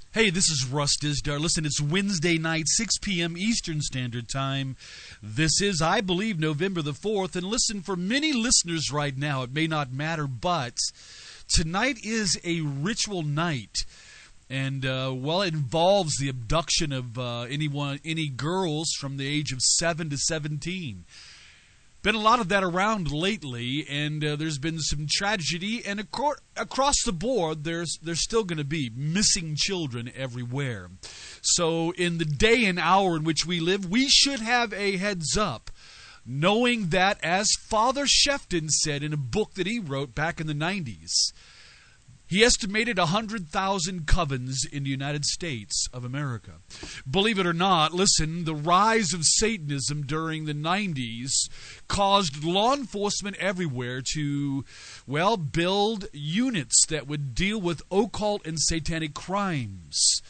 Hey, this is Russ Dizdar. Listen, it's Wednesday night, 6 p.m. Eastern Standard Time. This is, I believe, November the 4th. And listen, for many listeners right now, it may not matter, but tonight is a ritual night. And, it involves the abduction of any girls from the age of 7 to 17. Been a lot of that around lately, and there's been some tragedy, and across the board, there's still going to be missing children everywhere. So in the day and hour in which we live, we should have a heads up, knowing that, as Father Shefton said in a book that he wrote back in the 90s, he estimated 100,000 covens in the United States of America. Believe it or not, listen, the rise of Satanism during the 90s caused law enforcement everywhere to, build units that would deal with occult and satanic crimes.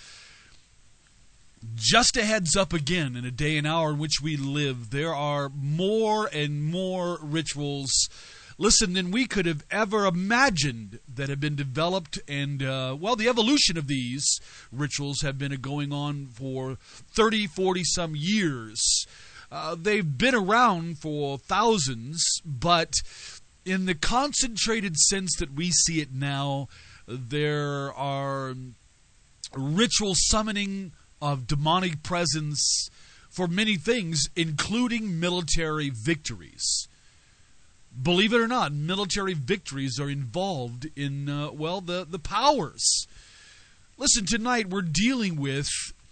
Just a heads up again, in a day and hour in which we live, there are more and more rituals, listen, than we could have ever imagined that have been developed. And, the evolution of these rituals have been going on for 30, 40-some years. They've been around for thousands, but in the concentrated sense that we see it now, there are ritual summoning of demonic presence for many things, including military victories. Believe it or not, military victories are involved in, the powers. Listen, tonight we're dealing with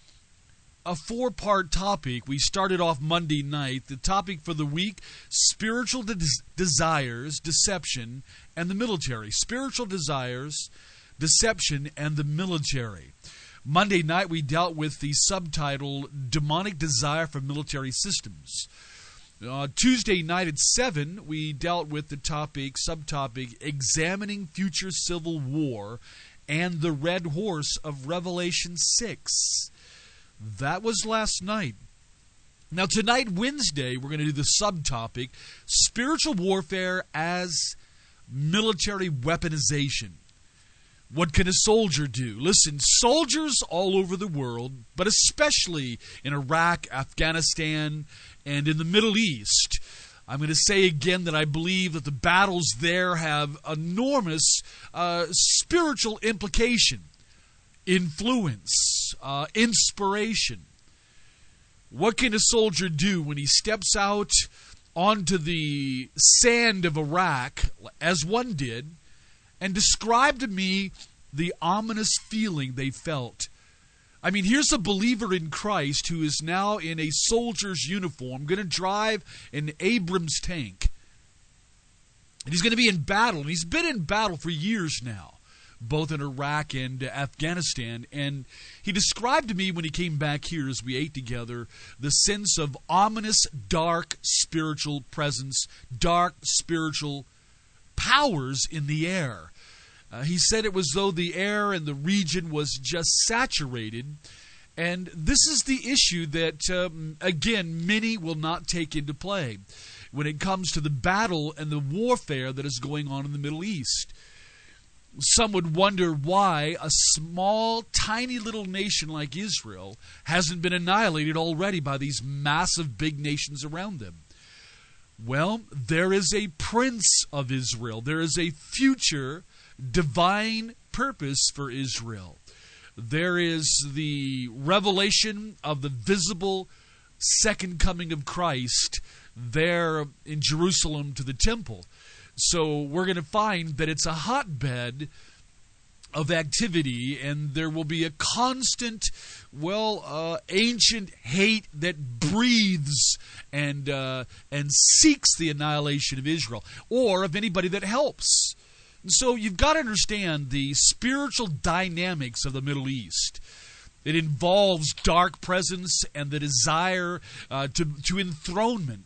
a 4-part topic. We started off Monday night. The topic for the week, spiritual desires, deception, and the military. Spiritual desires, deception, and the military. Monday night we dealt with the subtitle, Demonic Desire for Military Systems. Tuesday night at 7, we dealt with the subtopic, Examining Future Civil War and the Red Horse of Revelation 6. That was last night. Now tonight, Wednesday, we're going to do the subtopic, Spiritual Warfare as Military Weaponization. What can a soldier do? Listen, soldiers all over the world, but especially in Iraq, Afghanistan, and in the Middle East, I'm going to say again that I believe that the battles there have enormous spiritual implication, influence, inspiration. What can a soldier do when he steps out onto the sand of Iraq, as one did, and describe to me the ominous feeling they felt? I mean, here's a believer in Christ who is now in a soldier's uniform, going to drive an Abrams tank. And he's going to be in battle, and he's been in battle for years now, both in Iraq and Afghanistan. And he described to me when he came back here as we ate together the sense of ominous, dark spiritual presence, dark spiritual powers in the air. He said it was though the air in the region was just saturated. And this is the issue that, again, many will not take into play when it comes to the battle and the warfare that is going on in the Middle East. Some would wonder why a small, tiny little nation like Israel hasn't been annihilated already by these massive big nations around them. Well, there is a prince of Israel. There is a future divine purpose for Israel. There is the revelation of the visible second coming of Christ there in Jerusalem to the temple. So we're going to find that it's a hotbed of activity, and there will be a constant, ancient hate that breathes and seeks the annihilation of Israel, or of anybody that helps. And so you've got to understand the spiritual dynamics of the Middle East. It involves dark presence and the desire to enthronement,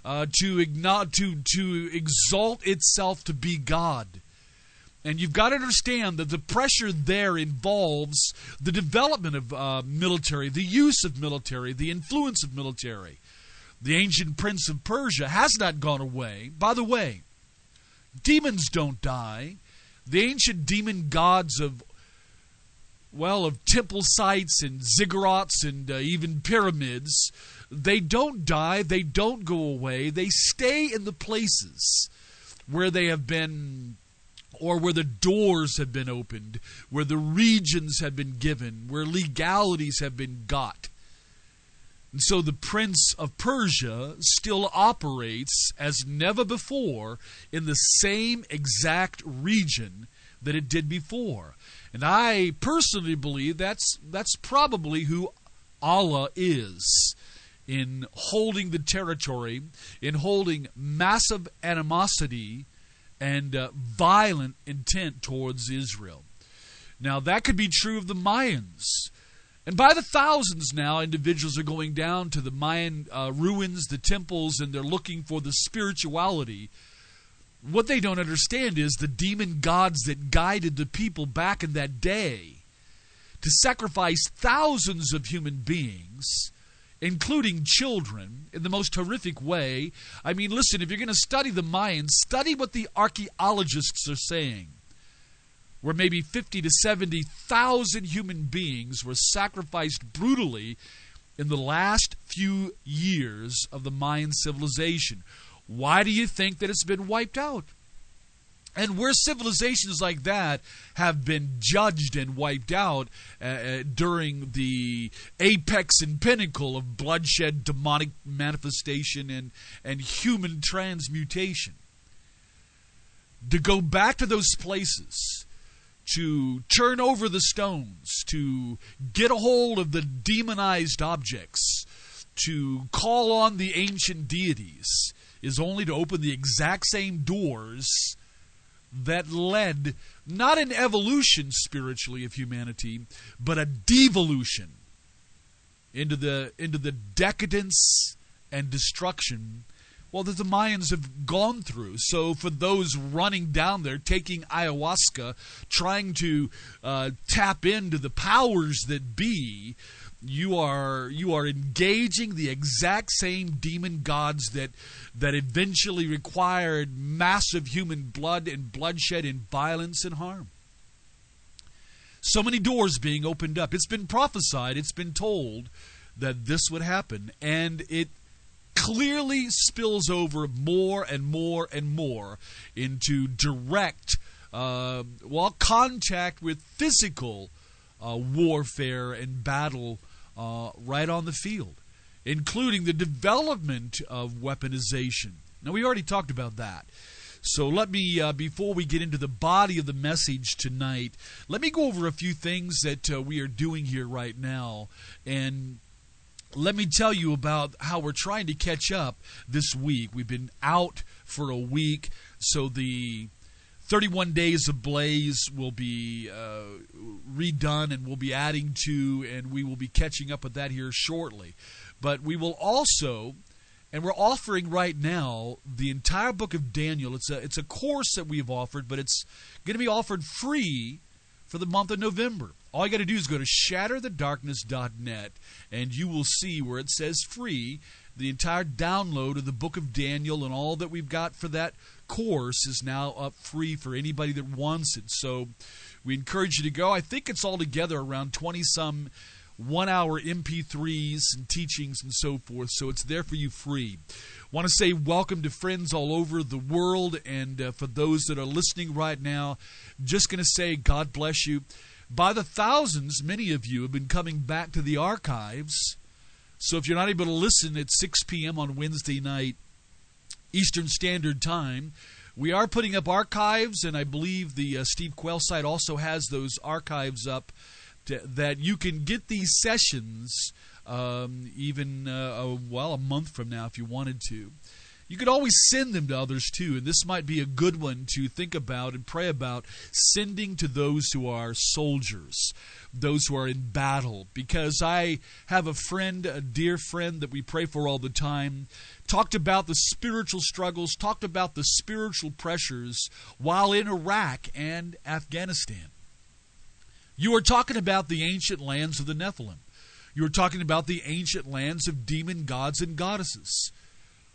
to exalt itself to be God. And you've got to understand that the pressure there involves the development of military, the use of military, the influence of military. The ancient prince of Persia has not gone away. By the way, demons don't die. The ancient demon gods of of temple sites and ziggurats and even pyramids. They don't die. They don't go away. They stay in the places where they have been, or where the doors have been opened, where the regions have been given, where legalities have been got. And so the Prince of Persia still operates as never before in the same exact region that it did before. And I personally believe that's probably who Allah is, in holding the territory, in holding massive animosity and violent intent towards Israel. Now, that could be true of the Mayans. And by the thousands now, individuals are going down to the Mayan ruins, the temples, and they're looking for the spirituality. What they don't understand is the demon gods that guided the people back in that day to sacrifice thousands of human beings, including children, in the most horrific way. I mean, listen, if you're going to study the Mayans, study what the archaeologists are saying, where maybe 50 to 70,000 human beings were sacrificed brutally in the last few years of the Mayan civilization. Why do you think that it's been wiped out? And where civilizations like that have been judged and wiped out during the apex and pinnacle of bloodshed, demonic manifestation, and human transmutation. To go back to those places, to turn over the stones, to get a hold of the demonized objects, to call on the ancient deities, is only to open the exact same doors that led not an evolution spiritually of humanity, but a devolution into the decadence and destruction, well, that the Mayans have gone through. So for those running down there, taking ayahuasca, trying to tap into the powers that be, you are engaging the exact same demon gods that eventually required massive human blood and bloodshed and violence and harm. So many doors being opened up. It's been prophesied, it's been told that this would happen, and it clearly spills over more and more and more into direct contact with physical warfare and battle right on the field, including the development of weaponization. Now, we already talked about that. So let me, before we get into the body of the message tonight, let me go over a few things that we are doing here right now. And let me tell you about how we're trying to catch up this week. We've been out for a week, so the 31 Days of Blaze will be redone, and we'll be adding to, and we will be catching up with that here shortly. But we will also, and we're offering right now the entire book of Daniel. It's a course that we've offered, but it's going to be offered free for the month of November. All you got to do is go to shatterthedarkness.net, and you will see where it says free. The entire download of the book of Daniel and all that we've got for that course is now up free for anybody that wants it. So we encourage you to go. I think it's altogether around 20-some one-hour MP3s and teachings and so forth, so it's there for you free. Want to say welcome to friends all over the world, and for those that are listening right now, just going to say God bless you. By the thousands, many of you have been coming back to the archives. So if you're not able to listen at 6 p.m. on Wednesday night, Eastern Standard Time, we are putting up archives, and I believe the Steve Quayle site also has those archives up that you can get these sessions even a month from now if you wanted to. You could always send them to others too, and this might be a good one to think about and pray about, sending to those who are soldiers, those who are in battle. Because I have a friend, a dear friend that we pray for all the time, talked about the spiritual struggles, talked about the spiritual pressures while in Iraq and Afghanistan. You are talking about the ancient lands of the Nephilim. You are talking about the ancient lands of demon gods and goddesses,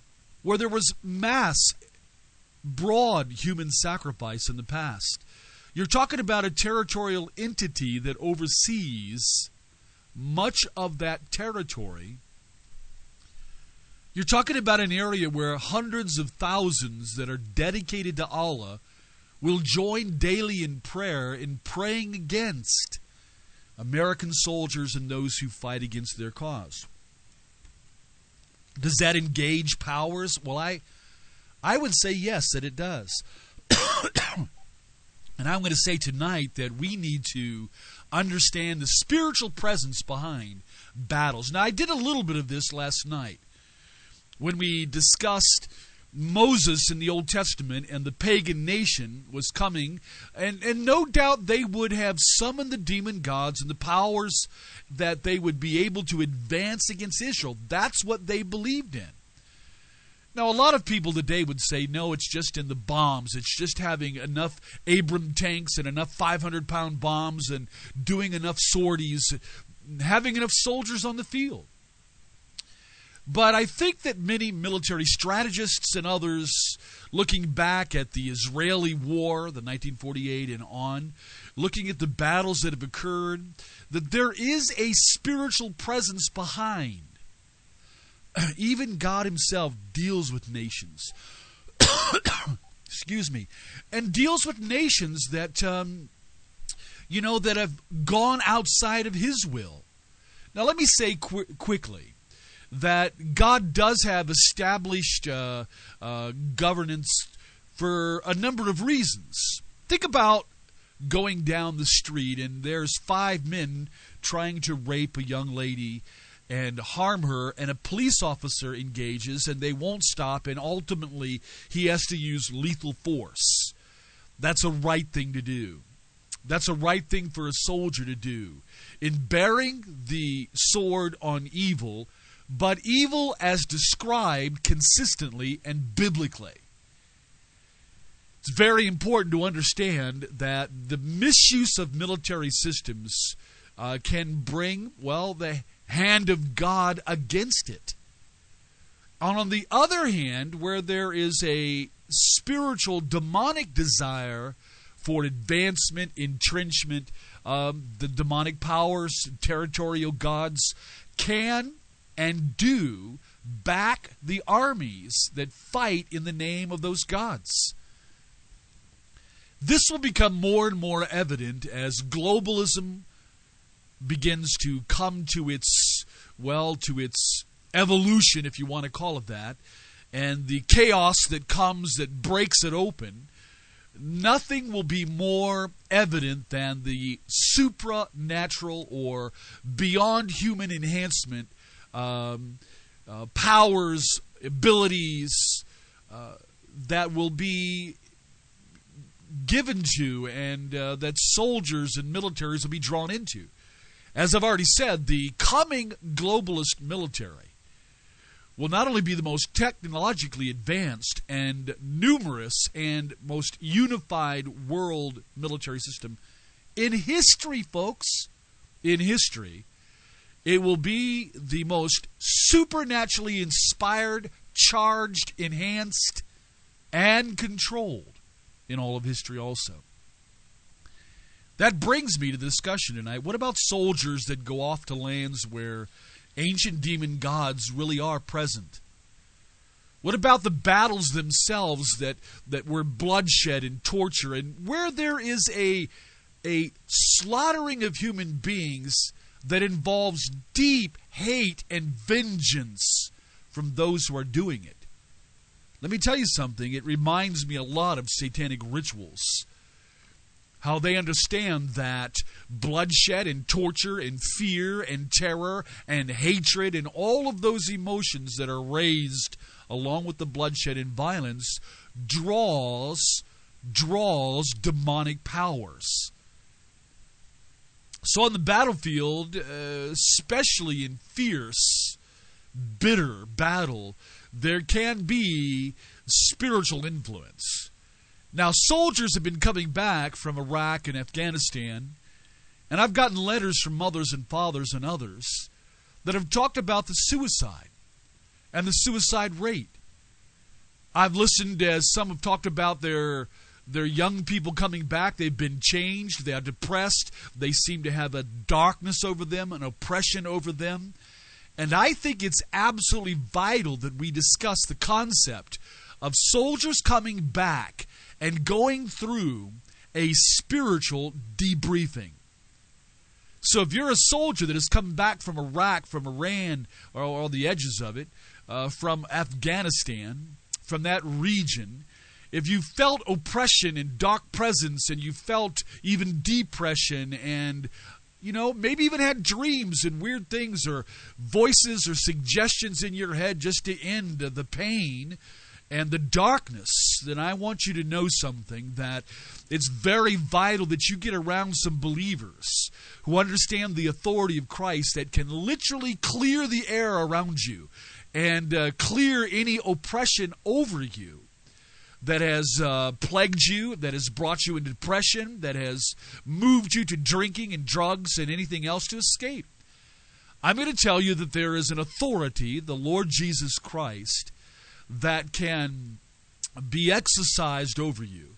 where there was mass, broad human sacrifice in the past. You're talking about a territorial entity that oversees much of that territory. You're talking about an area where hundreds of thousands that are dedicated to Allah will join daily in prayer in praying against American soldiers and those who fight against their cause. Does that engage powers? Well, I would say yes, that it does. And I'm going to say tonight that we need to understand the spiritual presence behind battles. Now, I did a little bit of this last night when we discussed Moses in the Old Testament and the pagan nation was coming, and no doubt they would have summoned the demon gods and the powers that they would be able to advance against Israel. That's what they believed in. Now, a lot of people today would say, no, it's just in the bombs. It's just having enough Abrams tanks and enough 500-pound bombs and doing enough sorties, having enough soldiers on the field. But I think that many military strategists and others, looking back at the Israeli war, the 1948 and on, looking at the battles that have occurred, that there is a spiritual presence behind. Even God himself deals with nations. Excuse me. And deals with nations that, that have gone outside of his will. Now, let me say quickly that God does have established governance for a number of reasons. Think about going down the street and there's 5 men trying to rape a young lady and harm her, and a police officer engages and they won't stop, and ultimately he has to use lethal force. That's a right thing to do. That's a right thing for a soldier to do in bearing the sword on evil, but evil as described consistently and biblically. It's very important to understand that the misuse of military systems can bring, the hand of God against it. And on the other hand, where there is a spiritual demonic desire for advancement, entrenchment, the demonic powers, territorial gods can and do back the armies that fight in the name of those gods. This will become more and more evident as globalism begins to come to its evolution, if you want to call it that, and the chaos that comes that breaks it open. Nothing will be more evident than the supranatural or beyond human enhancement powers, abilities that will be given to and that soldiers and militaries will be drawn into. As I've already said, the coming globalist military will not only be the most technologically advanced and numerous and most unified world military system in history, folks, in history, it will be the most supernaturally inspired, charged, enhanced, and controlled in all of history also. That brings me to the discussion tonight. What about soldiers that go off to lands where ancient demon gods really are present? What about the battles themselves that were bloodshed and torture, and where there is a slaughtering of human beings that involves deep hate and vengeance from those who are doing it? Let me tell you something. It reminds me a lot of satanic rituals. How they understand that bloodshed and torture and fear and terror and hatred and all of those emotions that are raised along with the bloodshed and violence draws demonic powers. So on the battlefield, especially in fierce, bitter battle, there can be spiritual influence. Now, soldiers have been coming back from Iraq and Afghanistan, and I've gotten letters from mothers and fathers and others that have talked about the suicide and the suicide rate. I've listened as some have talked about their They're young people coming back. They've been changed. They are depressed. They seem to have a darkness over them, an oppression over them. And I think it's absolutely vital that we discuss the concept of soldiers coming back and going through a spiritual debriefing. So if you're a soldier that has come back from Iraq, from Iran, or the edges of it, from Afghanistan, from that region, if you felt oppression and dark presence, and you felt even depression, and maybe even had dreams and weird things or voices or suggestions in your head just to end the pain and the darkness, then I want you to know something, that it's very vital that you get around some believers who understand the authority of Christ, that can literally clear the air around you and clear any oppression over you that has plagued you, that has brought you into depression, that has moved you to drinking and drugs and anything else to escape. I'm going to tell you that there is an authority, the Lord Jesus Christ, that can be exercised over you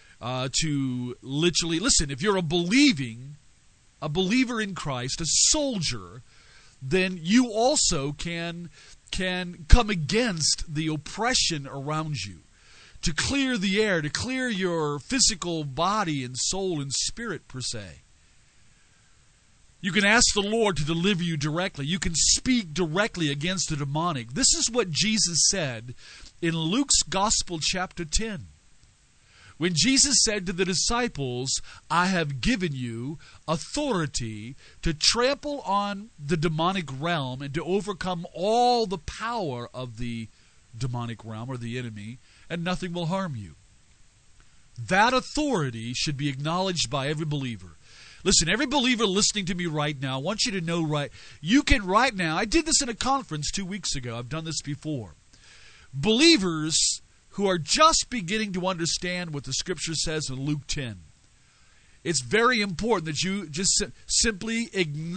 to literally, listen, if you're a believer in Christ, a soldier, then you also can come against the oppression around you, to clear the air, to clear your physical body and soul and spirit, per se. You can ask the Lord to deliver you directly. You can speak directly against the demonic. This is what Jesus said in Luke's Gospel, chapter 10. When Jesus said to the disciples, I have given you authority to trample on the demonic realm and to overcome all the power of the demonic realm or the enemy, and nothing will harm you. That authority should be acknowledged by every believer. Listen, every believer listening to me right now, I want you to know you can right now, I did this in a conference 2 weeks ago, I've done this before. Believers who are just beginning to understand what the Scripture says in Luke 10. It's very important that you just simply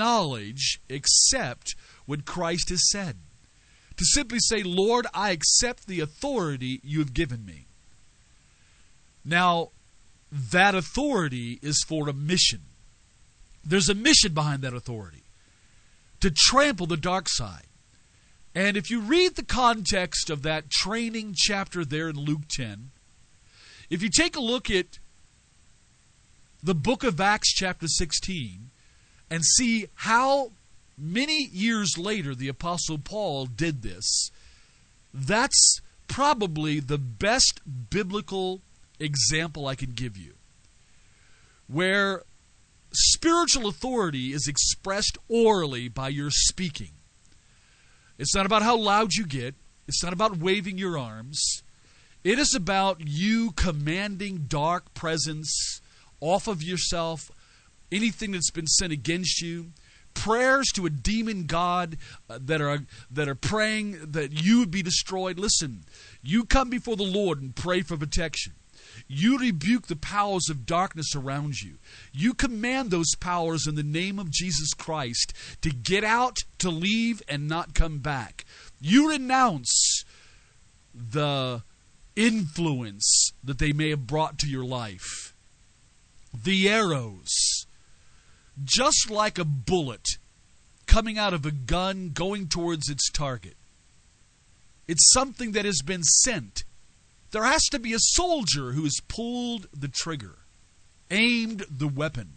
accept what Christ has said. To simply say, Lord, I accept the authority you have given me. Now, that authority is for a mission. There's a mission behind that authority, to trample the dark side. And if you read the context of that training chapter there in Luke 10, if you take a look at the book of Acts chapter 16 and see how many years later the Apostle Paul did this, that's probably the best biblical example I can give you, where spiritual authority is expressed orally by your speaking. It's not about how loud you get. It's not about waving your arms. It is about you commanding dark presence off of yourself, anything that's been sent against you, prayers to a demon god that are praying that you would be destroyed. Listen, you come before the Lord and pray for protection. You rebuke the powers of darkness around you. You command those powers in the name of Jesus Christ to get out, to leave, and not come back. You renounce the influence that they may have brought to your life. The arrows, just like a bullet coming out of a gun going towards its target. It's something that has been sent. There has to be a soldier who has pulled the trigger, aimed the weapon.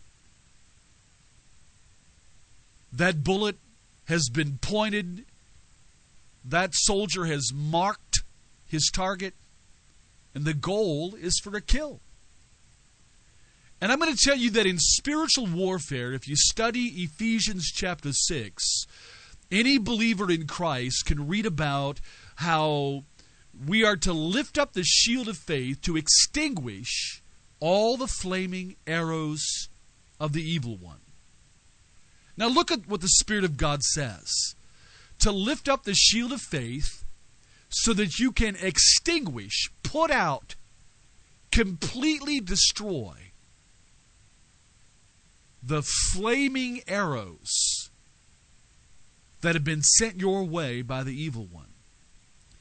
That bullet has been pointed. That soldier has marked his target, and the goal is for a kill. And I'm going to tell you that in spiritual warfare, if you study Ephesians chapter 6, any believer in Christ can read about how we are to lift up the shield of faith to extinguish all the flaming arrows of the evil one. Now look at what the Spirit of God says. To lift up the shield of faith so that you can extinguish, put out, completely destroy the flaming arrows that have been sent your way by the evil one.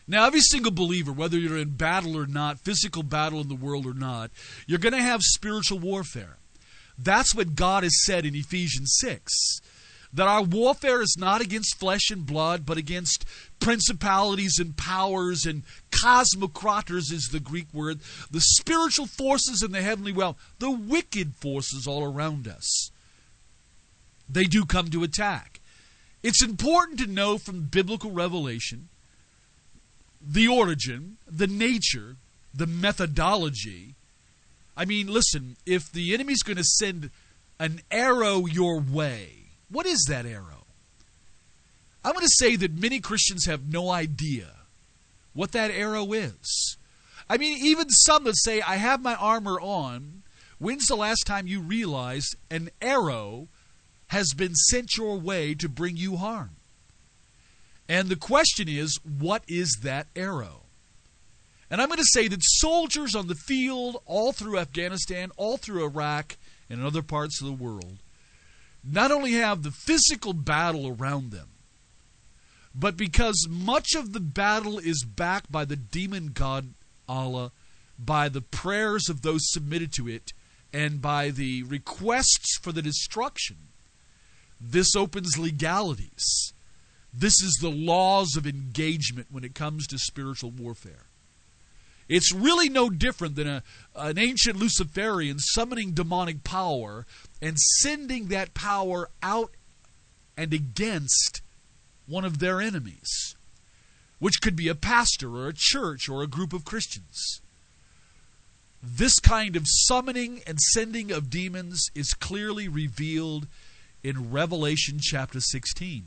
Now, every single believer, whether you're in battle or not, physical battle in the world or not, you're going to have spiritual warfare. That's what God has said in Ephesians 6. That our warfare is not against flesh and blood, but against principalities and powers, and cosmocrators is the Greek word, the spiritual forces in the heavenly realm, the wicked forces all around us. They do come to attack. It's important to know from biblical revelation the origin, the nature, the methodology. I mean, listen, if the enemy's going to send an arrow your way, what is that arrow? I'm going to say that many Christians have no idea what that arrow is. I mean, even some that say, I have my armor on. When's the last time you realized an arrow has been sent your way to bring you harm? And the question is, what is that arrow? And I'm going to say that soldiers on the field all through Afghanistan, all through Iraq, and in other parts of the world, not only have the physical battle around them, but because much of the battle is backed by the demon god Allah, by the prayers of those submitted to it, and by the requests for the destruction, this opens legalities. This is the laws of engagement when it comes to spiritual warfare. It's really no different than an ancient Luciferian summoning demonic power and sending that power out and against one of their enemies, which could be a pastor or a church or a group of Christians. This kind of summoning and sending of demons is clearly revealed in Revelation chapter 16.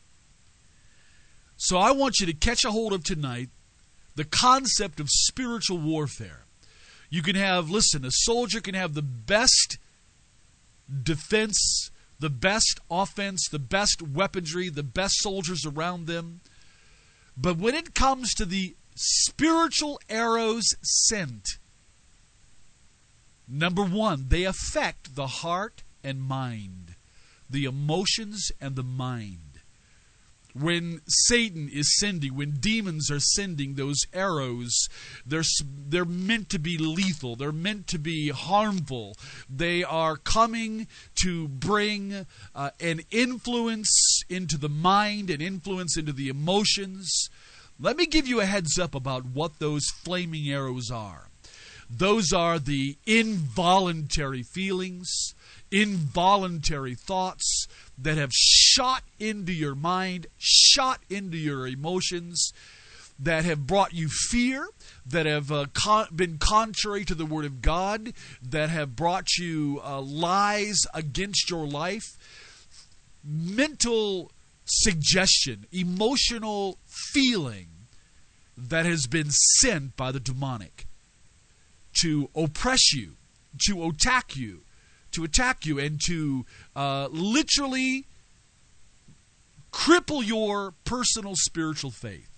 So I want you to catch a hold of tonight the concept of spiritual warfare. You can have, listen, a soldier can have the best defense, the best offense, the best weaponry, the best soldiers around them. But when it comes to the spiritual arrows sent, number one, they affect the heart and mind, the emotions and the mind. When Satan is sending, when demons are sending those arrows, they're meant to be lethal. They're meant to be harmful. They are coming to bring an influence into the mind, an influence into the emotions. Let me give you a heads up about what those flaming arrows are. Those are the involuntary feelings, involuntary thoughts that have shot into your mind, shot into your emotions, that have brought you fear, that have been contrary to the Word of God, that have brought you lies against your life, mental suggestion, emotional feeling that has been sent by the demonic to oppress you, to attack you, and to literally cripple your personal spiritual faith.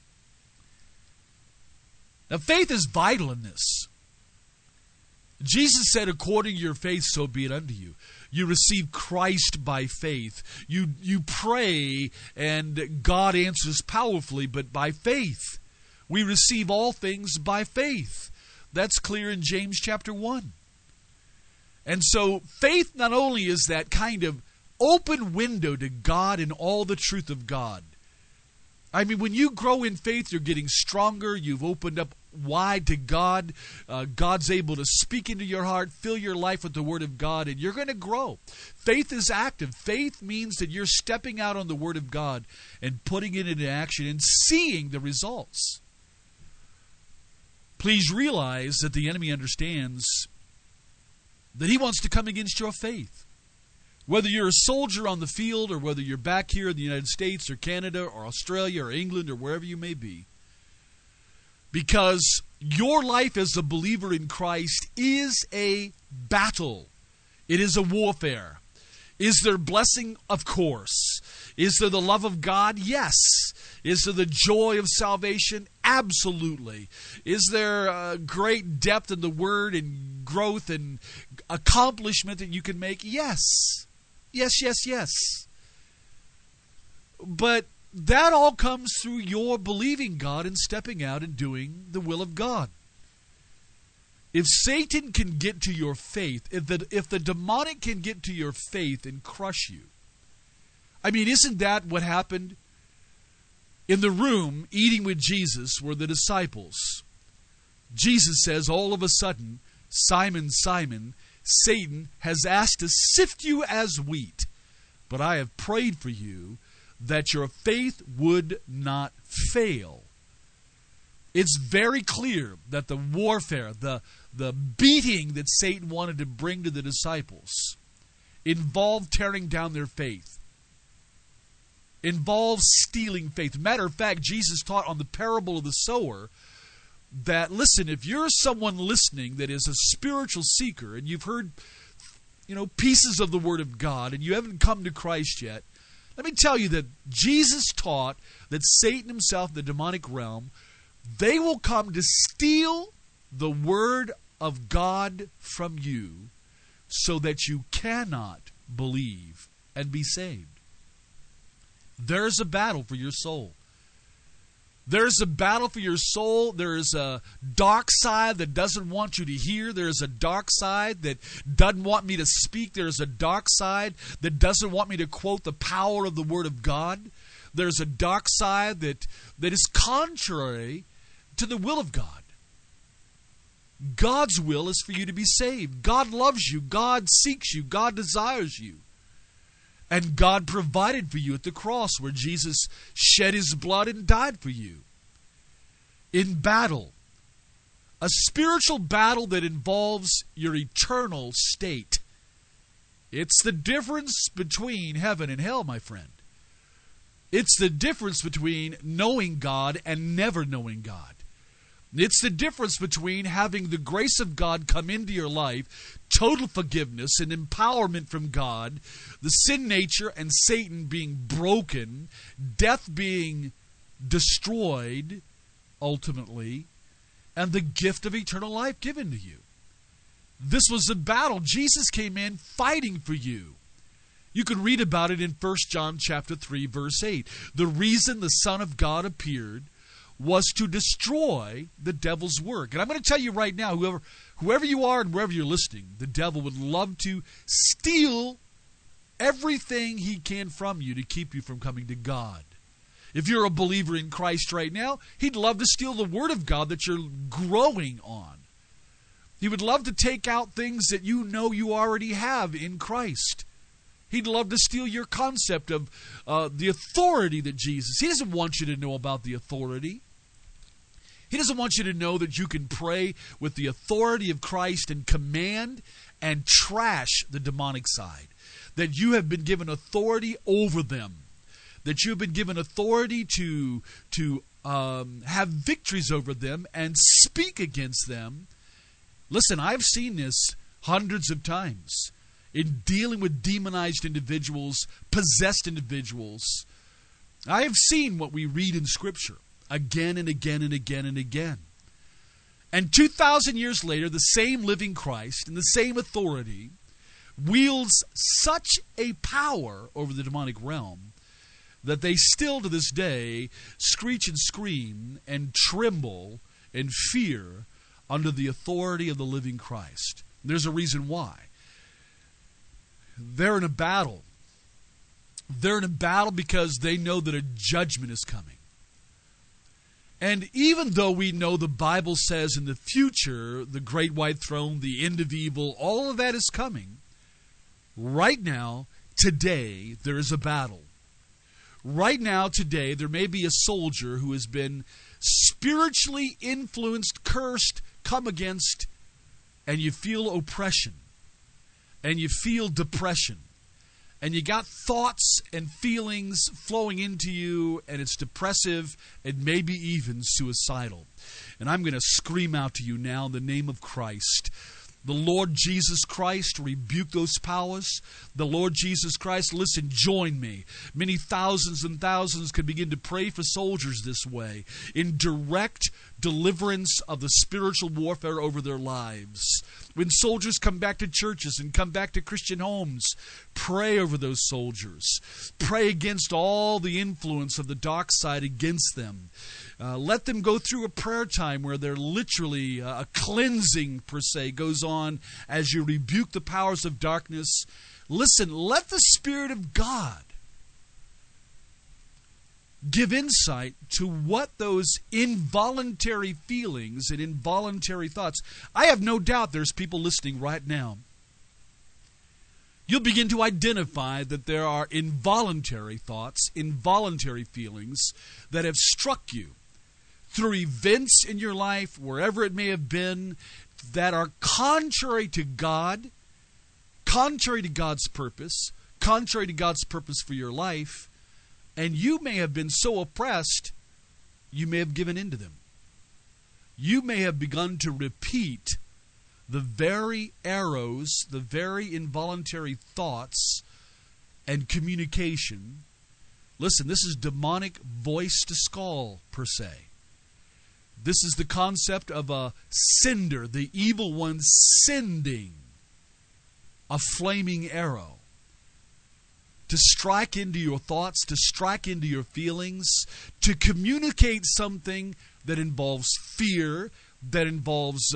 Now, faith is vital in this. Jesus said, according to your faith, so be it unto you. You receive Christ by faith. You pray, and God answers powerfully, but by faith. We receive all things by faith. That's clear in James chapter 1. And so faith not only is that kind of open window to God and all the truth of God. I mean, when you grow in faith, you're getting stronger. You've opened up wide to God. God's able to speak into your heart, fill your life with the Word of God, and you're going to grow. Faith is active. Faith means that you're stepping out on the Word of God and putting it into action and seeing the results. Please realize that the enemy understands that he wants to come against your faith. Whether you're a soldier on the field or whether you're back here in the United States or Canada or Australia or England or wherever you may be. Because your life as a believer in Christ is a battle. It is a warfare. Is there blessing? Of course. Is there the love of God? Yes. Is there the joy of salvation? Absolutely. Is there great depth in the Word and growth and accomplishment that you can make? Yes. Yes, yes, yes. But that all comes through your believing God and stepping out and doing the will of God. If Satan can get to your faith, if the demonic can get to your faith and crush you, I mean, isn't that what happened in the room eating with Jesus were the disciples? Jesus says all of a sudden, Simon, Simon, Satan has asked to sift you as wheat, but I have prayed for you that your faith would not fail. It's very clear that the warfare, the beating that Satan wanted to bring to the disciples involved tearing down their faith, involves stealing faith. Matter of fact, Jesus taught on the parable of the sower that, listen, if you're someone listening that is a spiritual seeker and you've heard, pieces of the Word of God and you haven't come to Christ yet, let me tell you that Jesus taught that Satan himself, the demonic realm, they will come to steal the Word of God from you so that you cannot believe and be saved. There's a battle for your soul. There's a battle for your soul. There's a dark side that doesn't want you to hear. There's a dark side that doesn't want me to speak. There's a dark side that doesn't want me to quote the power of the Word of God. There's a dark side that is contrary to the will of God. God's will is for you to be saved. God loves you. God seeks you. God desires you. And God provided for you at the cross where Jesus shed His blood and died for you. In battle, a spiritual battle that involves your eternal state. It's the difference between heaven and hell, my friend. It's the difference between knowing God and never knowing God. It's the difference between having the grace of God come into your life, total forgiveness and empowerment from God, the sin nature and Satan being broken, death being destroyed, ultimately, and the gift of eternal life given to you. This was a battle. Jesus came in fighting for you. You can read about it in 1 John chapter 3, verse 8. The reason the Son of God appeared was to destroy the devil's work. And I'm going to tell you right now, whoever you are and wherever you're listening, the devil would love to steal everything he can from you to keep you from coming to God. If you're a believer in Christ right now, he'd love to steal the Word of God that you're growing on. He would love to take out things that you know you already have in Christ. He'd love to steal your concept of the authority that Jesus... He doesn't want you to know about the authority. He doesn't want you to know that you can pray with the authority of Christ and command and trash the demonic side. That you have been given authority over them. That you have been given authority to have victories over them and speak against them. Listen, I've seen this hundreds of times in dealing with demonized individuals, possessed individuals. I have seen what we read in Scripture again and again and again and again. And 2,000 years later, the same living Christ and the same authority wields such a power over the demonic realm that they still to this day screech and scream and tremble and fear under the authority of the living Christ. There's a reason why. They're in a battle. They're in a battle because they know that a judgment is coming. And even though we know the Bible says in the future, the great white throne, the end of evil, all of that is coming, right now, today, there is a battle. Right now, today, there may be a soldier who has been spiritually influenced, cursed, come against, and you feel oppression, and you feel depression, and you got thoughts and feelings flowing into you, and it's depressive and maybe even suicidal. And I'm going to scream out to you now in the name of Christ. The Lord Jesus Christ, rebuke those powers. The Lord Jesus Christ, listen, join me. Many thousands and thousands can begin to pray for soldiers this way, in direct deliverance of the spiritual warfare over their lives. When soldiers come back to churches and come back to Christian homes, pray over those soldiers. Pray against all the influence of the dark side against them. Let them go through a prayer time where they're literally, a cleansing per se goes on as you rebuke the powers of darkness. Listen, let the Spirit of God give insight to what those involuntary feelings and involuntary thoughts. I have no doubt there's people listening right now. You'll begin to identify that there are involuntary thoughts, involuntary feelings that have struck you through events in your life, wherever it may have been, that are contrary to God, contrary to God's purpose for your life. And you may have been so oppressed, you may have given in to them. You may have begun to repeat the very arrows, the very involuntary thoughts and communication. Listen, this is demonic voice to skull, per se. This is the concept of a sender, the evil one sending a flaming arrow to strike into your thoughts, to strike into your feelings, to communicate something that involves fear, that involves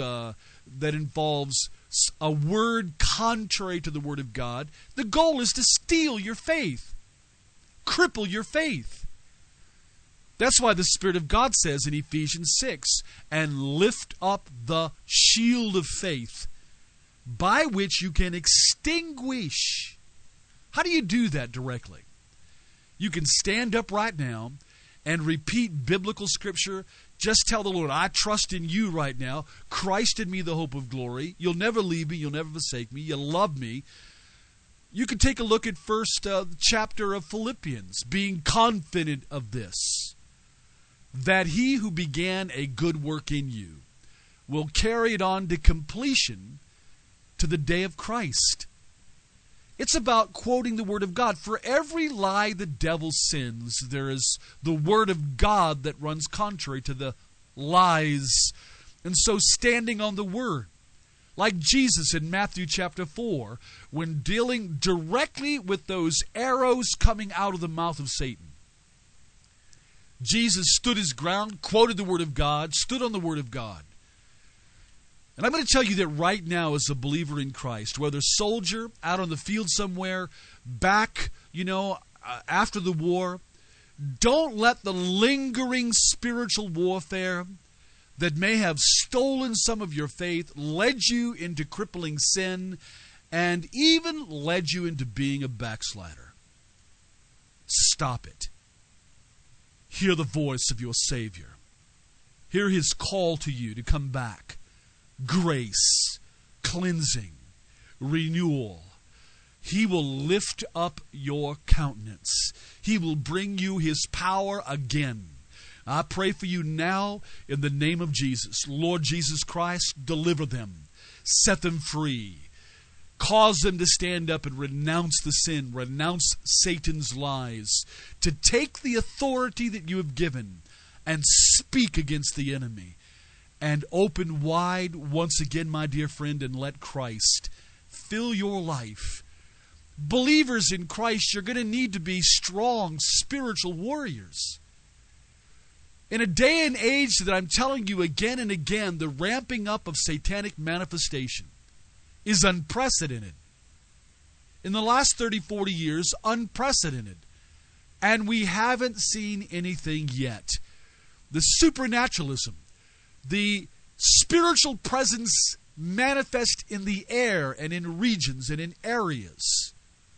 a word contrary to the Word of God. The goal is to steal your faith, cripple your faith. That's why the Spirit of God says in Ephesians 6, and lift up the shield of faith, by which you can extinguish. How do you do that directly? You can stand up right now and repeat biblical scripture. Just tell the Lord, I trust in you right now. Christ in me, the hope of glory. You'll never leave me. You'll never forsake me. You love me. You can take a look at first chapter of Philippians, being confident of this, that he who began a good work in you will carry it on to completion to the day of Christ. It's about quoting the Word of God. For every lie the devil sends, there is the Word of God that runs contrary to the lies. And so standing on the Word, like Jesus in Matthew chapter 4, when dealing directly with those arrows coming out of the mouth of Satan, Jesus stood his ground, quoted the Word of God, stood on the Word of God. And I'm going to tell you that right now, as a believer in Christ, whether soldier, out on the field somewhere, back, after the war, don't let the lingering spiritual warfare that may have stolen some of your faith, led you into crippling sin, and even led you into being a backslider. Stop it. Hear the voice of your Savior. Hear His call to you to come back. Grace, cleansing, renewal. He will lift up your countenance. He will bring you His power again. I pray for you now in the name of Jesus. Lord Jesus Christ, deliver them. Set them free. Cause them to stand up and renounce the sin, renounce Satan's lies, to take the authority that you have given and speak against the enemy. And open wide once again, my dear friend, and let Christ fill your life. Believers in Christ, you're going to need to be strong spiritual warriors. In a day and age that I'm telling you again and again, the ramping up of satanic manifestation is unprecedented. In the last 30, 40 years, unprecedented. And we haven't seen anything yet. The supernaturalism, the spiritual presence manifest in the air and in regions and in areas.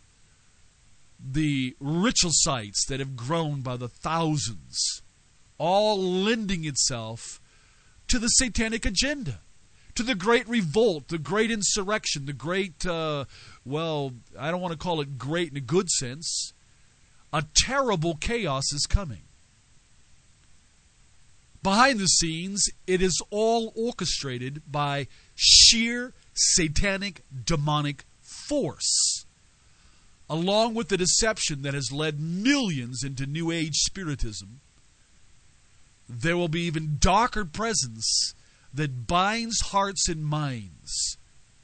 The ritual sites that have grown by the thousands, all lending itself to the satanic agenda, to the great revolt, the great insurrection, the great, I don't want to call it great in a good sense. A terrible chaos is coming. Behind the scenes, it is all orchestrated by sheer satanic, demonic force, along with the deception that has led millions into New Age spiritism. There will be even darker presence that binds hearts and minds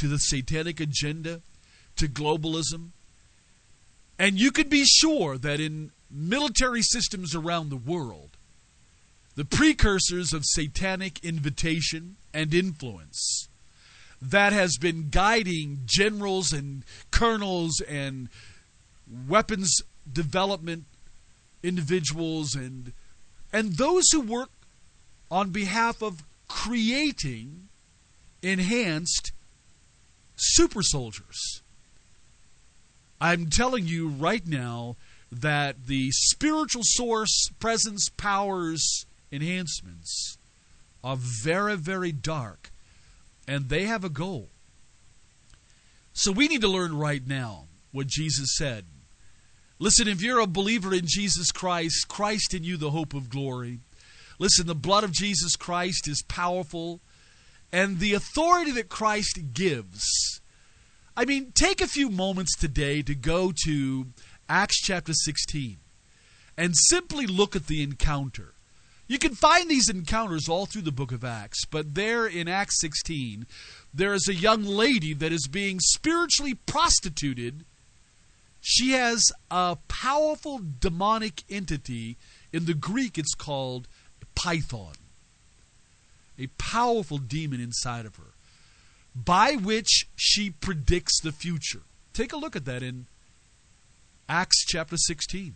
to the satanic agenda, to globalism. And you can be sure that in military systems around the world, the precursors of satanic invitation and influence that has been guiding generals and colonels and weapons development individuals and those who work on behalf of creating enhanced super soldiers. I'm telling you right now that the spiritual source, presence, powers, enhancements are very, very dark, and they have a goal. So we need to learn right now what Jesus said. Listen, if you're a believer in Jesus Christ, Christ in you, the hope of glory. Listen, the blood of Jesus Christ is powerful, and the authority that Christ gives. I mean, take a few moments today to go to Acts chapter 16 and simply look at the encounter. You can find these encounters all through the book of Acts, but there in Acts 16, there is a young lady that is being spiritually prostituted. She has a powerful demonic entity. In the Greek, it's called Python. A powerful demon inside of her, by which she predicts the future. Take a look at that in Acts chapter 16.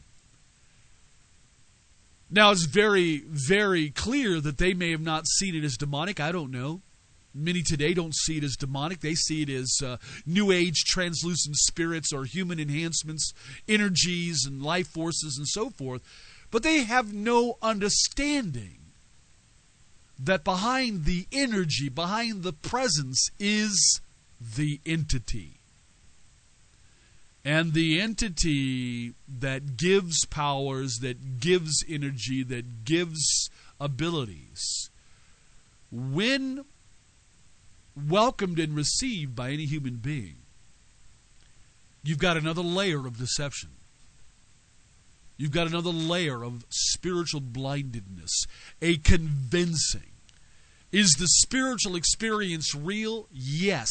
Now, it's very, very clear that they may have not seen it as demonic. I don't know. Many today don't see it as demonic. They see it as New Age translucent spirits or human enhancements, energies and life forces and so forth. But they have no understanding that behind the energy, behind the presence, is the entity. And the entity that gives powers, that gives energy, that gives abilities, when welcomed and received by any human being, you've got another layer of deception. You've got another layer of spiritual blindedness, a convincing. Is the spiritual experience real? Yes.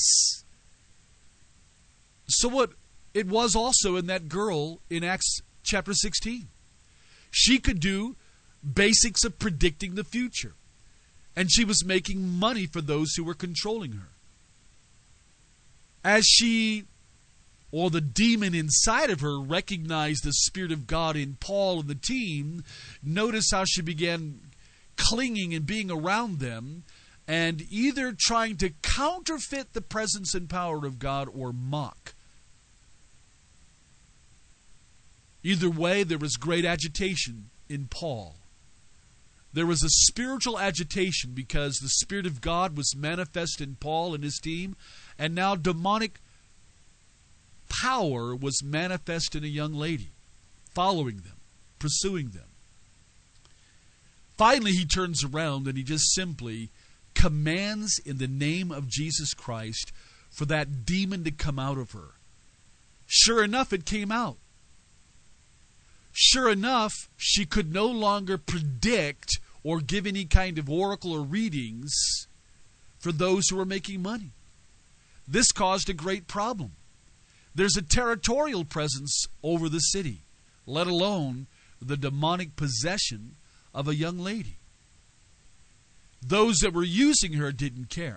So what it was also in that girl in Acts chapter 16. She could do basics of predicting the future. And she was making money for those who were controlling her. As she, or the demon inside of her, recognized the Spirit of God in Paul and the team, notice how she began clinging and being around them, and either trying to counterfeit the presence and power of God or mock. Either way, there was great agitation in Paul. There was a spiritual agitation because the Spirit of God was manifest in Paul and his team, and now demonic power was manifest in a young lady, following them, pursuing them. Finally, he turns around and he just simply commands in the name of Jesus Christ for that demon to come out of her. Sure enough, it came out. Sure enough, she could no longer predict or give any kind of oracle or readings for those who were making money. This caused a great problem. There's a territorial presence over the city, let alone the demonic possession of a young lady. Those that were using her didn't care.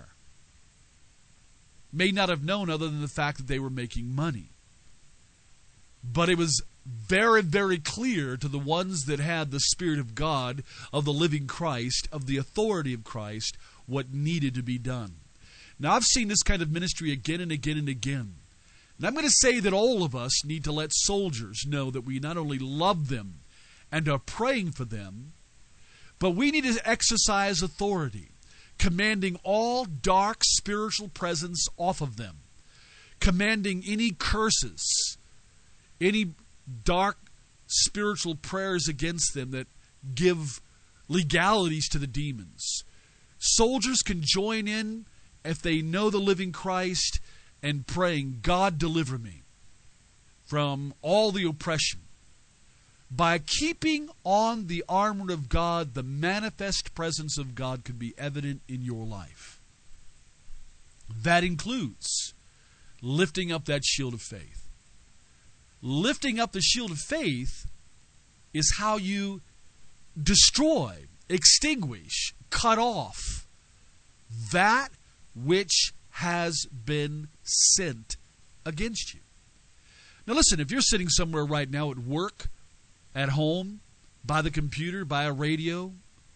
May not have known other than the fact that they were making money. But it was very, very clear to the ones that had the Spirit of God, of the living Christ, of the authority of Christ, what needed to be done. Now, I've seen this kind of ministry again and again and again. And I'm going to say that all of us need to let soldiers know that we not only love them and are praying for them, but we need to exercise authority, commanding all dark spiritual presence off of them, commanding any curses, any dark spiritual prayers against them that give legalities to the demons. Soldiers can join in if they know the living Christ and praying, God deliver me from all the oppression. By keeping on the armor of God, the manifest presence of God can be evident in your life. That includes lifting up that shield of faith. Lifting up the shield of faith is how you destroy, extinguish, cut off that which has been sent against you. Now listen, if you're sitting somewhere right now at work, at home, by the computer, by a radio,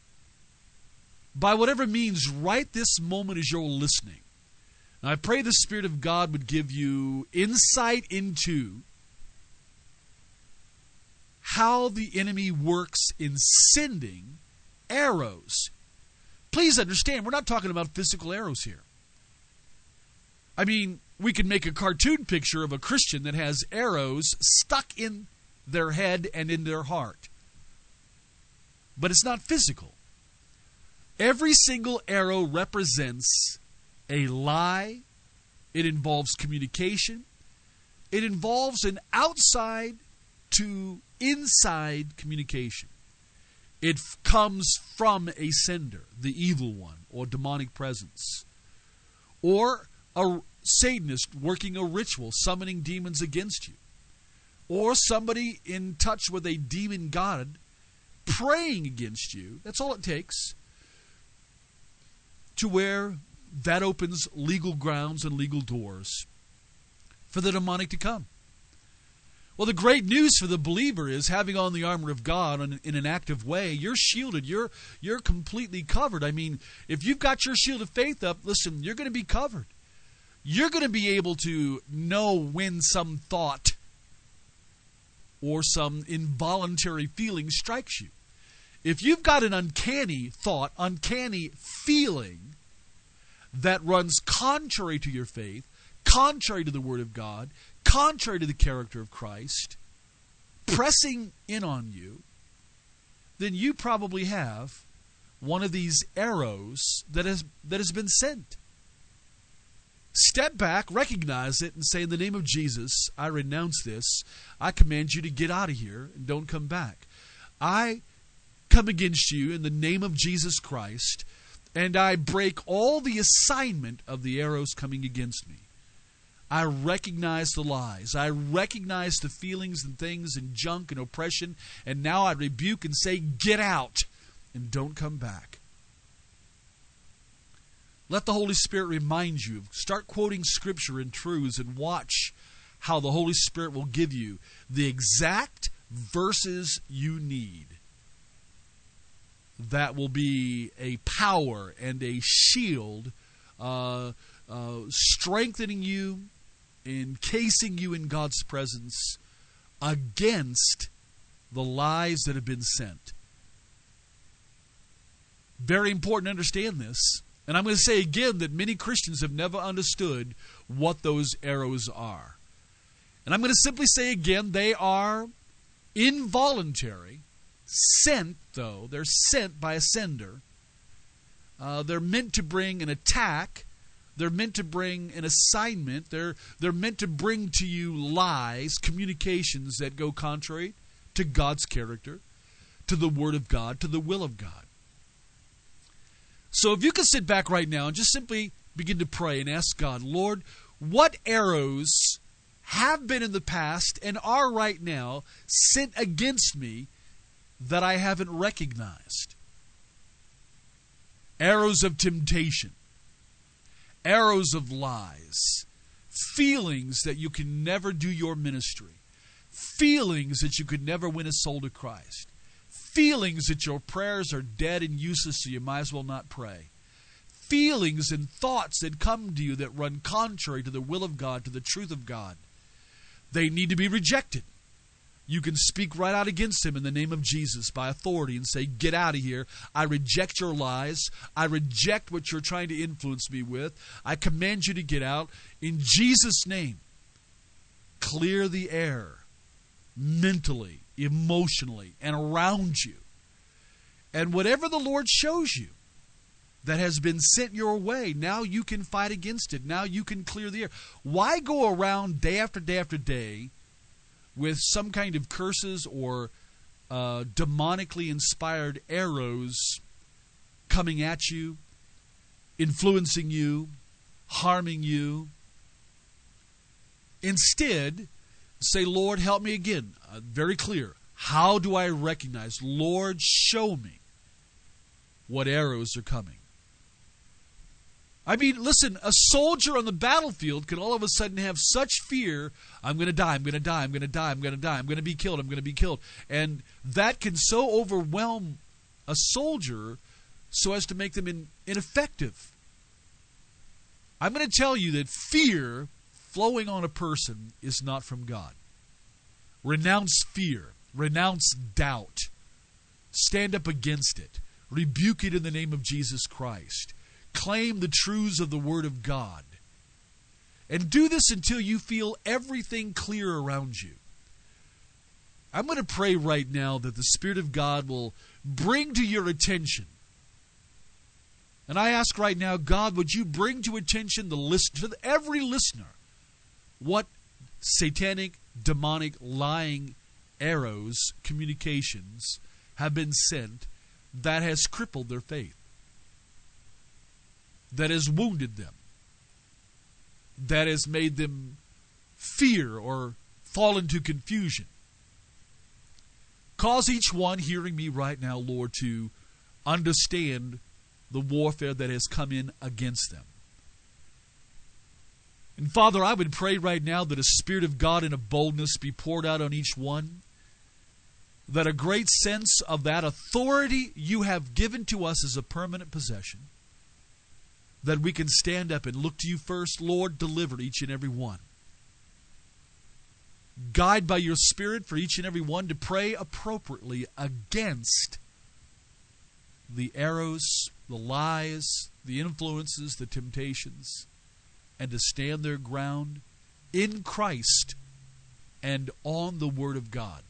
by whatever means right this moment as you're listening, now I pray the Spirit of God would give you insight into how the enemy works in sending arrows. Please understand, we're not talking about physical arrows here. I mean, we could make a cartoon picture of a Christian that has arrows stuck in their head and in their heart. But it's not physical. Every single arrow represents a lie. It involves communication. It involves an outside to inside communication. It comes from a sender, the evil one, or demonic presence, or a Satanist working a ritual, summoning demons against you, or somebody in touch with a demon god praying against you. That's all it takes to where that opens legal grounds and legal doors for the demonic to come. Well, the great news for the believer is, having on the armor of God in an active way, you're shielded. You're completely covered. I mean, if you've got your shield of faith up, listen, you're going to be covered. You're going to be able to know when some thought or some involuntary feeling strikes you. If you've got an uncanny thought, uncanny feeling that runs contrary to your faith, contrary to the Word of God, contrary to the character of Christ, pressing in on you, then you probably have one of these arrows that has been sent. Step back, recognize it, and say, in the name of Jesus, I renounce this. I command you to get out of here and don't come back. I come against you in the name of Jesus Christ, and I break all the assignment of the arrows coming against me. I recognize the lies. I recognize the feelings and things and junk and oppression, and now I rebuke and say, get out and don't come back. Let the Holy Spirit remind you. Start quoting Scripture and truths and watch how the Holy Spirit will give you the exact verses you need. That will be a power and a shield, strengthening you, encasing you in God's presence against the lies that have been sent. Very important to understand this. And I'm going to say again that many Christians have never understood what those arrows are. And I'm going to simply say again, they are involuntary, sent though. They're sent by a sender. They're meant to bring an attack. They're meant to bring an assignment. They're meant to bring to you lies, communications that go contrary to God's character, to the Word of God, to the will of God. So if you can sit back right now and just simply begin to pray and ask God, Lord, what arrows have been in the past and are right now sent against me that I haven't recognized? Arrows of temptation, arrows of lies, feelings that you can never do your ministry, feelings that you could never win a soul to Christ, feelings that your prayers are dead and useless, so you might as well not pray, feelings and thoughts that come to you that run contrary to the will of God, to the truth of God. They need to be rejected. You can speak right out against him in the name of Jesus by authority and say, get out of here. I reject your lies. I reject what you're trying to influence me with. I command you to get out. In Jesus' name, clear the air mentally, emotionally, and around you. And whatever the Lord shows you that has been sent your way, now you can fight against it. Now you can clear the air. Why go around day after day after day with some kind of curses or demonically inspired arrows coming at you, influencing you, harming you. Instead, say, Lord, help me again. Very clear. How do I recognize? Lord, show me what arrows are coming. I mean, listen, a soldier on the battlefield can all of a sudden have such fear, I'm going to die, I'm going to die, I'm going to die, I'm going to die, I'm going to be killed, I'm going to be killed. And that can so overwhelm a soldier so as to make them ineffective. I'm going to tell you that fear flowing on a person is not from God. Renounce fear. Renounce doubt. Stand up against it. Rebuke it in the name of Jesus Christ. Claim the truths of the Word of God. And do this until you feel everything clear around you. I'm going to pray right now that the Spirit of God will bring to your attention. And I ask right now, God, would you bring to attention to every listener what satanic, demonic, lying arrows, communications have been sent that has crippled their faith, that has wounded them, that has made them fear or fall into confusion. Cause each one hearing me right now, Lord, to understand the warfare that has come in against them. And Father, I would pray right now that a Spirit of God and a boldness be poured out on each one, that a great sense of that authority you have given to us as a permanent possession, that we can stand up and look to you first. Lord, deliver each and every one. Guide by your Spirit for each and every one to pray appropriately against the arrows, the lies, the influences, the temptations, and to stand their ground in Christ and on the Word of God.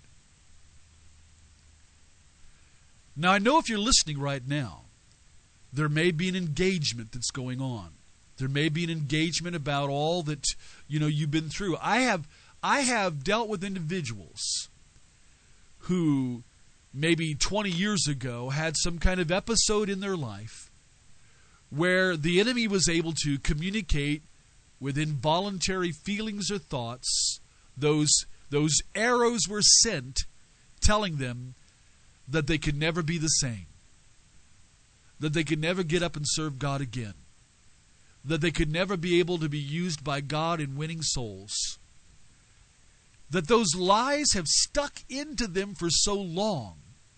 Now, I know if you're listening right now, there may be an engagement that's going on. There may be an engagement about all that you've been through. I have dealt with individuals who maybe 20 years ago had some kind of episode in their life where the enemy was able to communicate with involuntary feelings or thoughts. Those arrows were sent telling them that they could never be the same, that they could never get up and serve God again, that they could never be able to be used by God in winning souls, that those lies have stuck into them for so long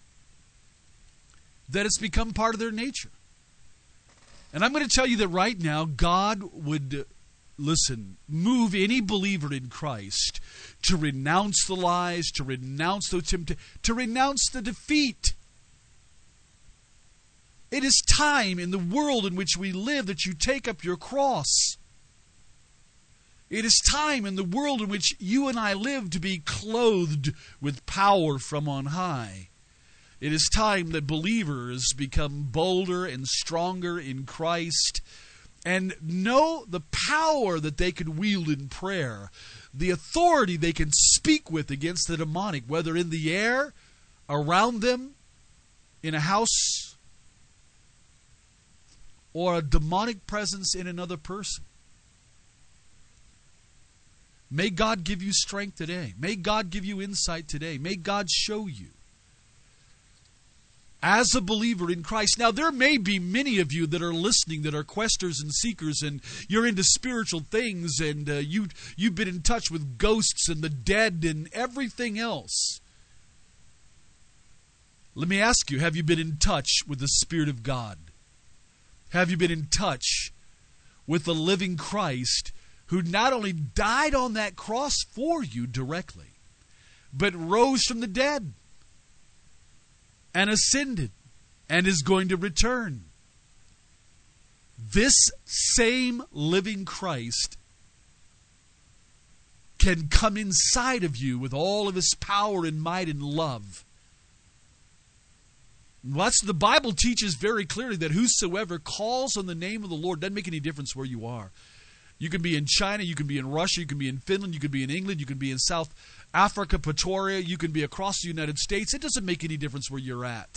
that it's become part of their nature. And I'm going to tell you that right now, God would, move any believer in Christ to renounce the lies, to renounce the to renounce the defeat. It is time in the world in which we live that you take up your cross. It is time in the world in which you and I live to be clothed with power from on high. It is time that believers become bolder and stronger in Christ and know the power that they can wield in prayer, the authority they can speak with against the demonic, whether in the air, around them, in a house, or a demonic presence in another person. May God give you strength today. May God give you insight today. May God show you. As a believer in Christ. Now, there may be many of you that are listening that are questers and seekers, and you're into spiritual things, and you've been in touch with ghosts and the dead and everything else. Let me ask you, have you been in touch with the Spirit of God? Have you been in touch with the living Christ who not only died on that cross for you directly, but rose from the dead and ascended and is going to return? This same living Christ can come inside of you with all of his power and might and love. Well, the Bible teaches very clearly that whosoever calls on the name of the Lord, doesn't make any difference where you are. You can be in China, you can be in Russia, you can be in Finland, you can be in England, you can be in South Africa, Pretoria, you can be across the United States. It doesn't make any difference where you're at.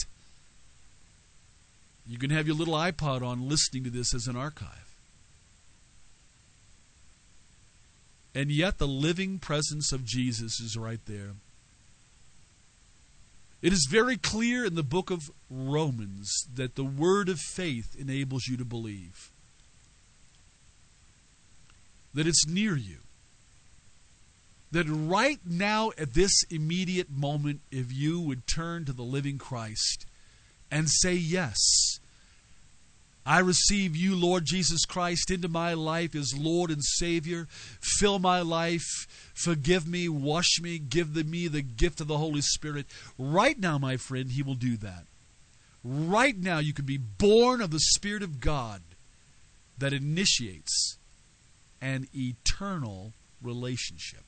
You can have your little iPod on listening to this as an archive. And yet the living presence of Jesus is right there. It is very clear in the book of Romans that the word of faith enables you to believe. That it's near you. That right now, at this immediate moment, if you would turn to the living Christ and say, yes, I receive you, Lord Jesus Christ, into my life as Lord and Savior. Fill my life, forgive me, wash me, give me the gift of the Holy Spirit. Right now, my friend, He will do that. Right now, you can be born of the Spirit of God that initiates an eternal relationship.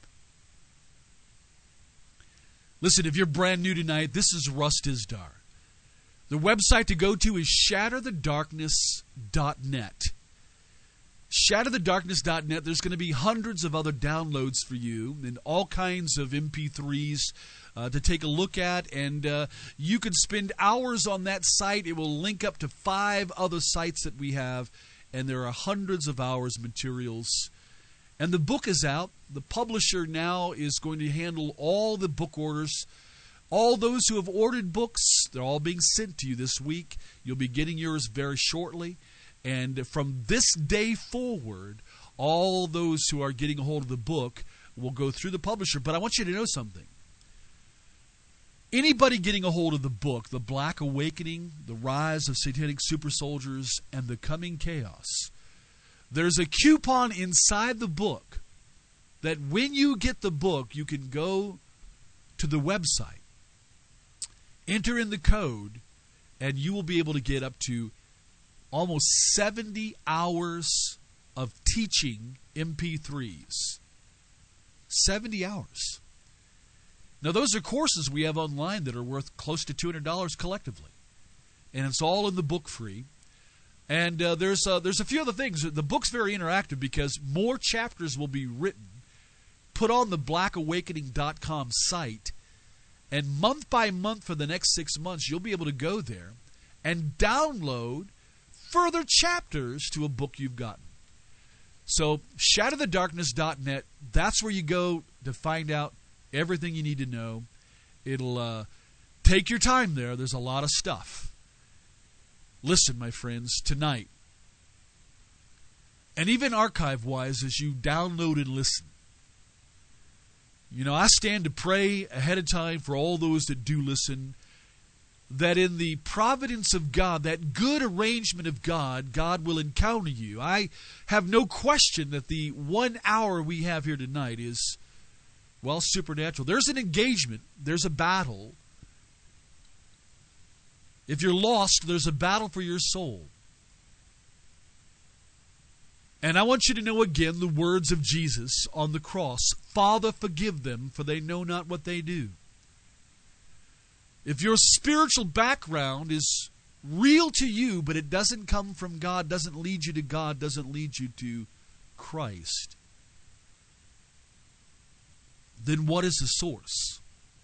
Listen, if you're brand new tonight, this is Russ Dizdar. The website to go to is shatterthedarkness.net. Shatterthedarkness.net. There's going to be hundreds of other downloads for you and all kinds of MP3s to take a look at. And you can spend hours on that site. It will link up to 5 other sites that we have. And there are hundreds of hours of materials. And the book is out. The publisher now is going to handle all the book orders. All those who have ordered books, they're all being sent to you this week. You'll be getting yours very shortly. And from this day forward, all those who are getting a hold of the book will go through the publisher. But I want you to know something. Anybody getting a hold of the book, The Black Awakening, The Rise of Satanic Super Soldiers, and The Coming Chaos, there's a coupon inside the book that when you get the book, you can go to the website, enter in the code, and you will be able to get up to almost 70 hours of teaching MP3s. 70 hours. Now, those are courses we have online that are worth close to $200 collectively. And it's all in the book free. And there's a few other things. The book's very interactive because more chapters will be written, put on the blackawakening.com site, and month by month for the next 6 months, you'll be able to go there and download further chapters to a book you've gotten. So, shatterthedarkness.net, that's where you go to find out everything you need to know. It'll take your time there. There's a lot of stuff. Listen, my friends, tonight, and even archive-wise as you download and listen, you know, I stand to pray ahead of time for all those that do listen, that in the providence of God, that good arrangement of God, God will encounter you. I have no question that the 1 hour we have here tonight is, well, supernatural. There's an engagement. There's a battle. If you're lost, there's a battle for your soul. And I want you to know again the words of Jesus on the cross. Father, forgive them, for they know not what they do. If your spiritual background is real to you, but it doesn't come from God, doesn't lead you to God, doesn't lead you to Christ, then what is the source?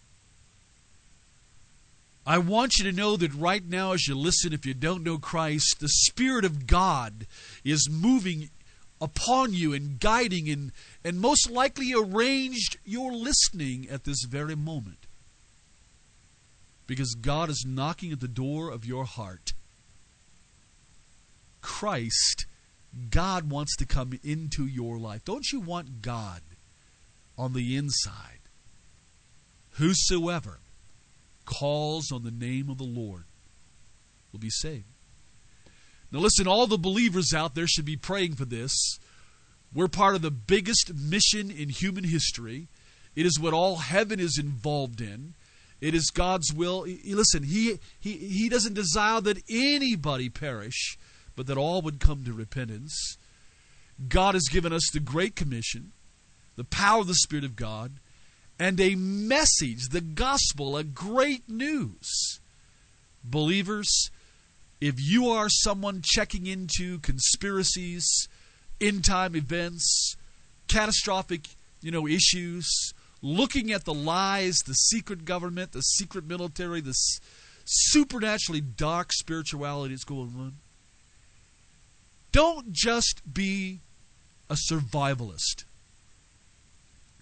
I want you to know that right now as you listen, if you don't know Christ, the Spirit of God is moving upon you and guiding and most likely arranged your listening at this very moment. Because God is knocking at the door of your heart. Christ, God wants to come into your life. Don't you want God on the inside? Whosoever calls on the name of the Lord will be saved. Now listen, all the believers out there should be praying for this. We're part of the biggest mission in human history. It is what all heaven is involved in. It is God's will. Listen, He doesn't desire that anybody perish, but that all would come to repentance. God has given us the Great Commission, the power of the Spirit of God, and a message, the gospel, a great news. Believers, if you are someone checking into conspiracies, end-time events, catastrophic, issues, looking at the lies, the secret government, the secret military, the supernaturally dark spirituality that's going on, don't just be a survivalist.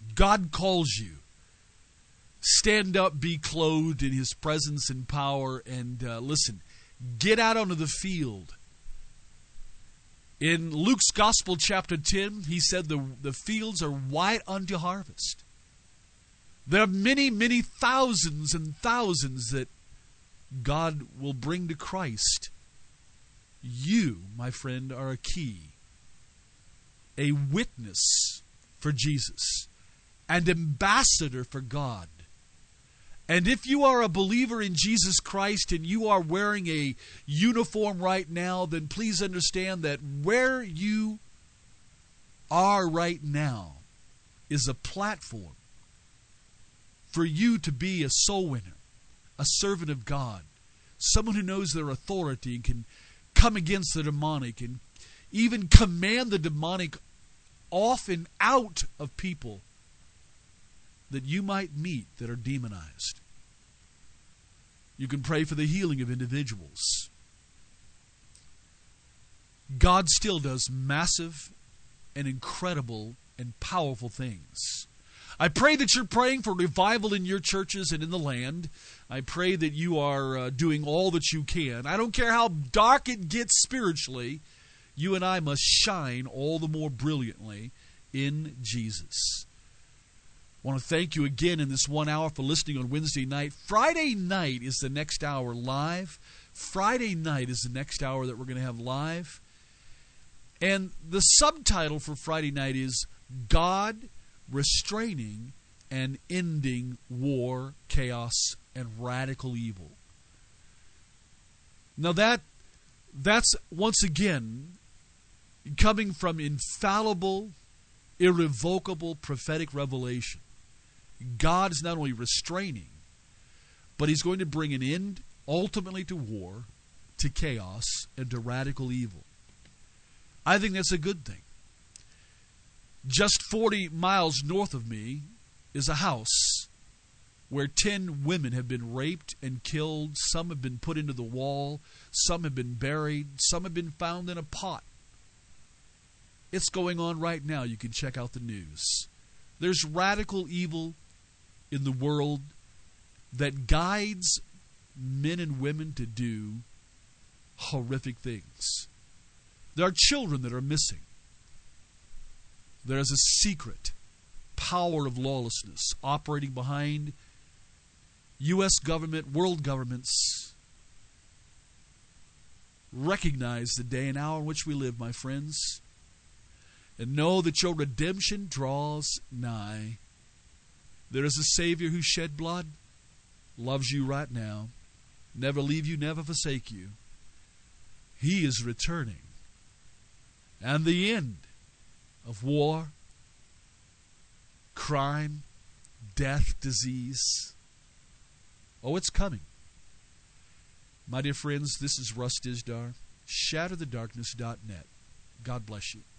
God calls you. Stand up, be clothed in His presence and power, and listen, get out onto the field. In Luke's Gospel, chapter 10, he said the fields are white unto harvest. There are many, many thousands and thousands that God will bring to Christ. You, my friend, are a key, a witness for Jesus, an ambassador for God. And if you are a believer in Jesus Christ and you are wearing a uniform right now, then please understand that where you are right now is a platform for you to be a soul winner, a servant of God, someone who knows their authority and can come against the demonic and even command the demonic off and out of people that you might meet that are demonized. You can pray for the healing of individuals. God still does massive and incredible and powerful things. I pray that you're praying for revival in your churches and in the land. I pray that you are doing all that you can. I don't care how dark it gets spiritually, you and I must shine all the more brilliantly in Jesus. I want to thank you again in this 1 hour for listening on Wednesday night. Friday night is the next hour live. Friday night is the next hour that we're going to have live. And the subtitle for Friday night is God Restraining and Ending War, Chaos, and Radical Evil. Now that's once again coming from infallible, irrevocable prophetic revelation. God is not only restraining, but He's going to bring an end ultimately to war, to chaos, and to radical evil. I think that's a good thing. Just 40 miles north of me is a house where 10 women have been raped and killed. Some have been put into the wall. Some have been buried. Some have been found in a pot. It's going on right now. You can check out the news. There's radical evil in the world that guides men and women to do horrific things. There are children that are missing. There is a secret power of lawlessness operating behind U.S. government, world governments. Recognize the day and hour in which we live, my friends, and know that your redemption draws nigh. There is a Savior who shed blood, loves you right now, never leave you, never forsake you. He is returning. And the end of war, crime, death, disease, it's coming. My dear friends, this is Russ Dizdar, shatterthedarkness.net. God bless you.